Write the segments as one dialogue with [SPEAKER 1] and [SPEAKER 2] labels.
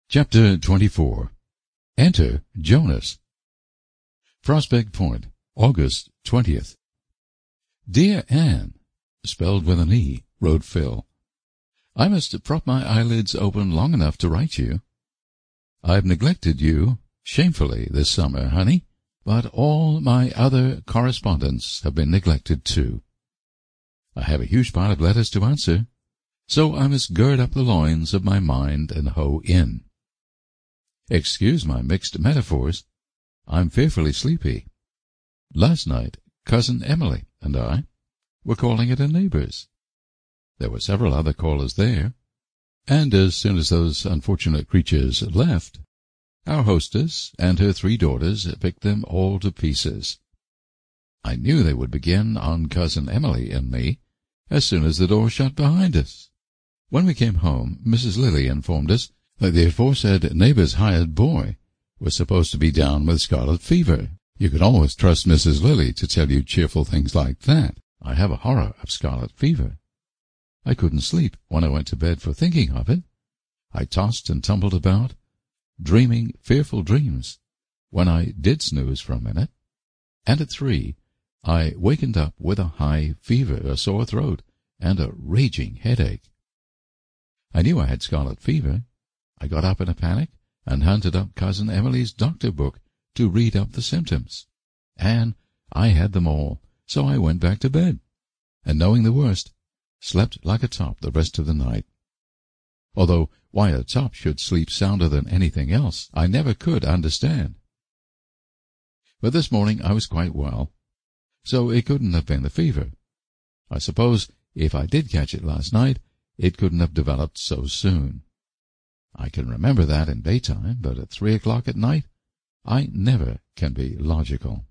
[SPEAKER 1] Chapter 24. Enter Jonas. Prospect Point, August 20th. Dear Anne, spelled with an E, wrote Phil. I must prop my eyelids open long enough to write you. I've neglected you shamefully this summer, honey, but all my other correspondents have been neglected too. I have a huge pile of letters to answer, so I must gird up the loins of my mind and hoe in. Excuse my mixed metaphors. I'm fearfully sleepy. Last night, Cousin Emily and I were calling at a neighbor's. There were several other callers there, and as soon as those unfortunate creatures left, our hostess and her 3 daughters picked them all to pieces. I knew they would begin on Cousin Emily and me as soon as the door shut behind us. When we came home, Mrs. Lilly informed us that the aforesaid neighbor's hired boy was supposed to be down with scarlet fever. You can always trust Mrs. Lilly to tell you cheerful things like that. I have a horror of scarlet fever. I couldn't sleep when I went to bed for thinking of it. I tossed and tumbled about, dreaming fearful dreams, when I did snooze for a minute, and at 3 I wakened up with a high fever, a sore throat, and a raging headache. I knew I had scarlet fever. I got up in a panic and hunted up Cousin Emily's doctor book to read up the symptoms. And I had them all, so I went back to bed, and knowing the worst, slept like a top the rest of the night. Although why a top should sleep sounder than anything else, I never could understand. But this morning I was quite well, so it couldn't have been the fever. I suppose if I did catch it last night, it couldn't have developed so soon. I can remember that in daytime, but at 3 o'clock at night, I never can be logical.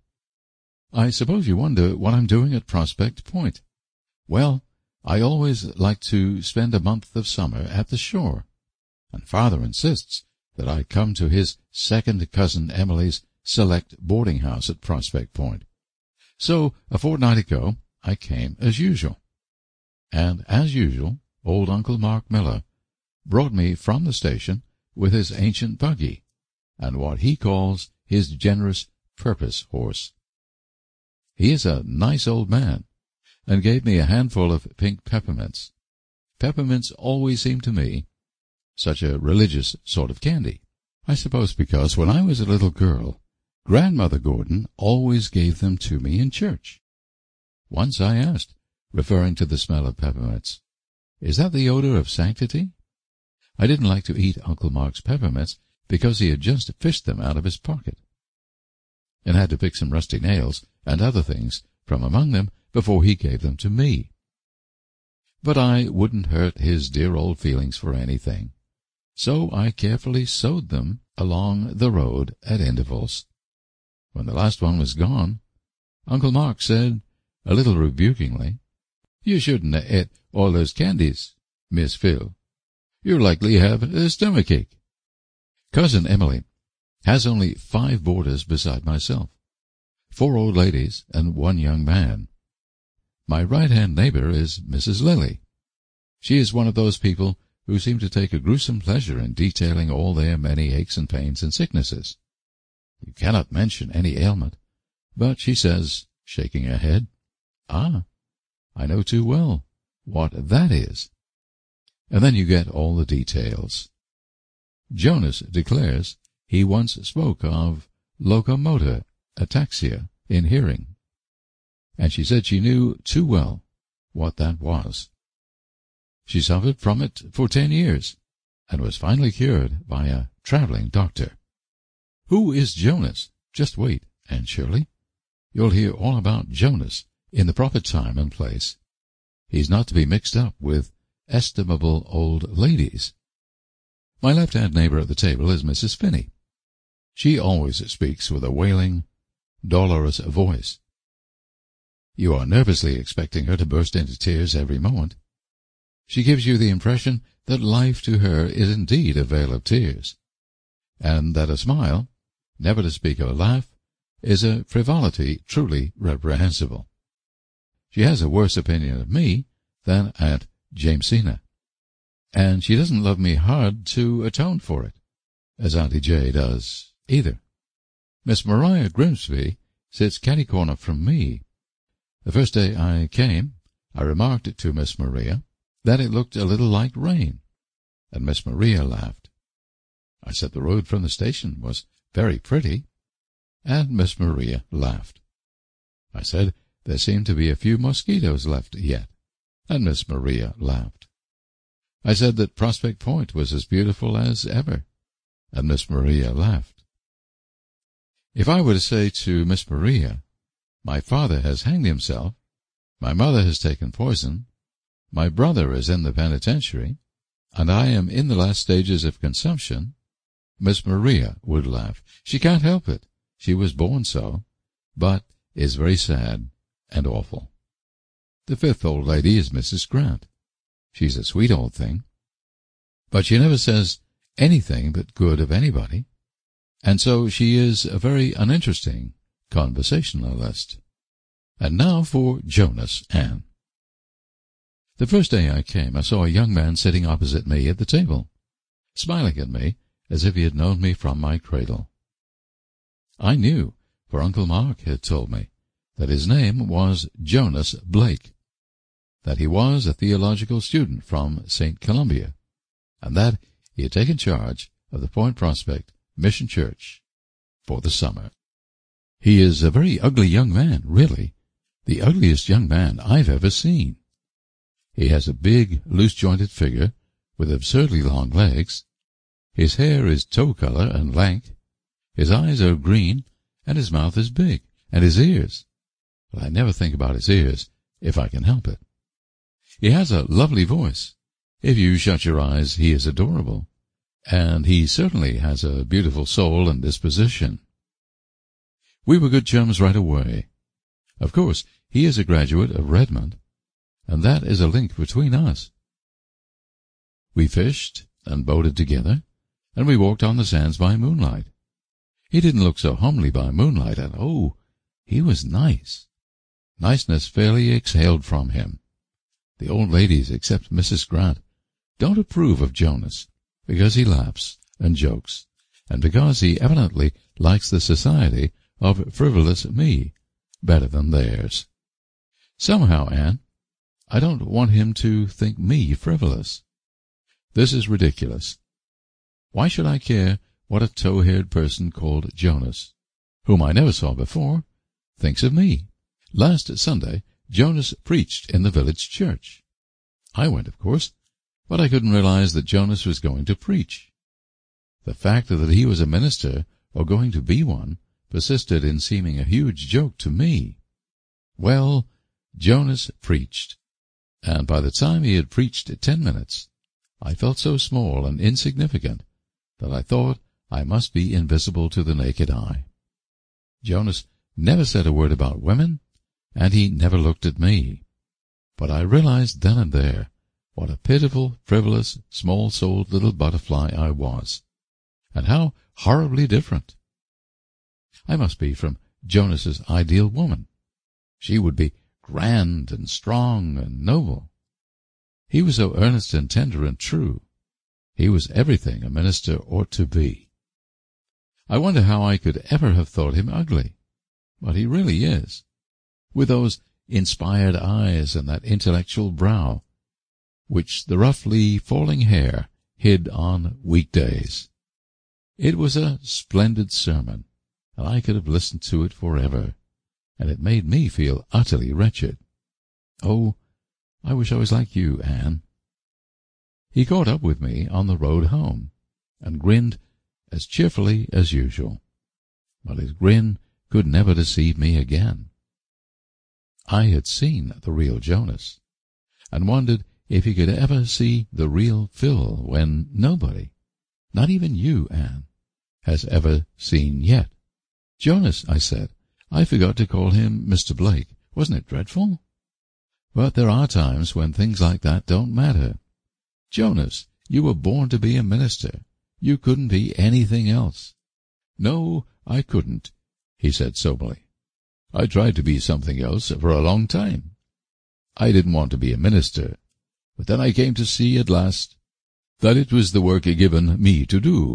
[SPEAKER 1] I suppose you wonder what I'm doing at Prospect Point. Well, I always like to spend a month of summer at the shore, and Father insists that I come to his second cousin Emily's select boarding house at Prospect Point. So, a fortnight ago, I came as usual. And as usual, old Uncle Mark Miller brought me from the station with his ancient buggy and what he calls his generous purpose horse. He is a nice old man, and gave me a handful of pink peppermints. Peppermints always seem to me such a religious sort of candy. I suppose because when I was a little girl, Grandmother Gordon always gave them to me in church. Once I asked, referring to the smell of peppermints, "Is that the odor of sanctity?" I didn't like to eat Uncle Mark's peppermints because he had just fished them out of his pocket, and had to pick some rusty nails and other things from among them before he gave them to me. But I wouldn't hurt his dear old feelings for anything, so I carefully sowed them along the road at intervals. When the last one was gone, Uncle Mark said, a little rebukingly, "You shouldn't have ate all those candies, Miss Phil. You'll likely have a stomachache." Cousin Emily has only 5 boarders beside myself, 4 old ladies and 1 young man. My right-hand neighbor is Mrs. Lilly. She is one of those people who seem to take a gruesome pleasure in detailing all their many aches and pains and sicknesses. You cannot mention any ailment, but she says, shaking her head, "Ah, I know too well what that is." And then you get all the details. Jonas declares he once spoke of locomotor ataxia in hearing, and she said she knew too well what that was. She suffered from it for 10 years, and was finally cured by a traveling doctor. Who is Jonas? Just wait, Aunt Shirley. You'll hear all about Jonas in the proper time and place. He's not to be mixed up with estimable old ladies. My left-hand neighbor at the table is Mrs. Finney. She always speaks with a wailing, dolorous voice. You are nervously expecting her to burst into tears every moment. She gives you the impression that life to her is indeed a vale of tears, and that a smile, never to speak of a laugh, is a frivolity truly reprehensible. She has a worse opinion of me than Aunt Jamesina, and she doesn't love me hard to atone for it. as Auntie J does, either. Miss Maria Grimsby sits catty-corner from me. The first day I came, I remarked to Miss Maria that it looked a little like rain, and Miss Maria laughed. I said the road from the station was very pretty, and Miss Maria laughed. I said there seemed to be a few mosquitoes left yet, and Miss Maria laughed. I said that Prospect Point was as beautiful as ever, and Miss Maria laughed. If I were to say to Miss Maria, my father has hanged himself, my mother has taken poison, my brother is in the penitentiary, and I am in the last stages of consumption, Miss Maria would laugh. She can't help it. She was born so, but is very sad and awful. The fifth old lady is Mrs. Grant. She's a sweet old thing, but she never says anything but good of anybody, and so she is a very uninteresting conversationalist. And now for Jonas Ann. The first day I came, I saw a young man sitting opposite me at the table, smiling at me as if he had known me from my cradle. I knew, for Uncle Mark had told me, that his name was Jonas Blake, that he was a theological student from St. Columbia, and that he had taken charge of the Point Prospect Mission Church for the summer. He is a very ugly young man, really, the ugliest young man I've ever seen. He has a big, loose-jointed figure with absurdly long legs. His hair is tow-color and lank. His eyes are green, and his mouth is big, and his ears. But I never think about his ears, if I can help it. He has a lovely voice. If you shut your eyes, he is adorable, and he certainly has a beautiful soul and disposition. We were good chums right away. Of course, he is a graduate of Redmond, and that is a link between us. We fished and boated together, and we walked on the sands by moonlight. He didn't look so homely by moonlight, and oh, he was nice. Niceness fairly exhaled from him. The old ladies, except Mrs. Grant, don't approve of Jonas, because he laughs and jokes, and because he evidently likes the society of frivolous me better than theirs. Somehow, Anne, I don't want him to think me frivolous. This is ridiculous. Why should I care what a tow-haired person called Jonas, whom I never saw before, thinks of me? Last Sunday, Jonas preached in the village church. I went, of course, but I couldn't realize that Jonas was going to preach. The fact that he was a minister, or going to be one, persisted in seeming a huge joke to me. Well, Jonas preached, and by the time he had preached 10 minutes, I felt so small and insignificant that I thought I must be invisible to the naked eye. Jonas never said a word about women, and he never looked at me. But I realized then and there what a pitiful, frivolous, small-souled little butterfly I was, and how horribly different. I must be from Jonas's ideal woman. She would be grand and strong and noble. He was so earnest and tender and true. He was everything a minister ought to be. I wonder how I could ever have thought him ugly, but he really is, with those inspired eyes and that intellectual brow, which the roughly falling hair hid on weekdays. It was a splendid sermon, and I could have listened to it forever, and it made me feel utterly wretched. Oh, I wish I was like you, Anne. He caught up with me on the road home, and grinned as cheerfully as usual, but his grin could never deceive me again. I had seen the real Jonas, and wondered if he could ever see the real Phil when nobody, not even you, Anne, has ever seen yet. Jonas, I said, I forgot to call him Mr. Blake. Wasn't it dreadful? But there are times when things like that don't matter. Jonas, you were born to be a minister. You couldn't be anything else. No, I couldn't, he said soberly. I tried to be something else for a long time. I didn't want to be a minister, but then I came to see at last that it was the work given me to do,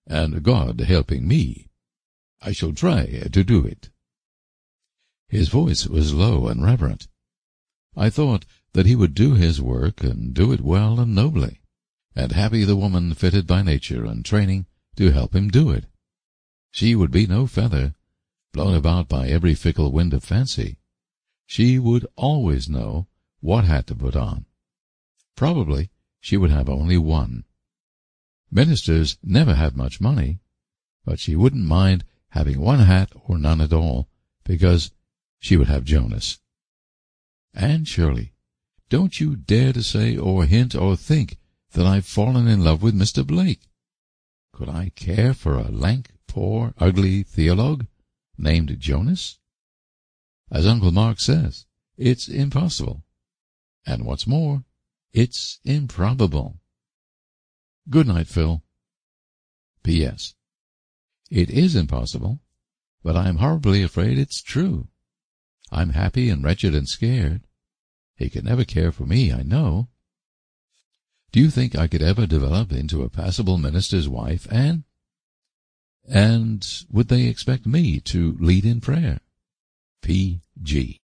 [SPEAKER 1] and God helping me, I shall try to do it." His voice was low and reverent. I thought that he would do his work and do it well and nobly, and happy the woman fitted by nature and training to help him do it. She would be no feather, blown about by every fickle wind of fancy. She would always know what hat to put on. Probably she would have only one. Ministers never had much money, but she wouldn't mind having one hat or none at all, because she would have Jonas. Anne Shirley, don't you dare to say or hint or think that I've fallen in love with Mr. Blake. Could I care for a lank, poor, ugly theologue named Jonas? As Uncle Mark says, it's impossible. And what's more, it's improbable. Good night, Phil. P.S. It is impossible, but I'm horribly afraid it's true. I'm happy and wretched and scared. He could never care for me, I know. Do you think I could ever develop into a passable minister's wife, Anne? And would they expect me to lead in prayer? P.G.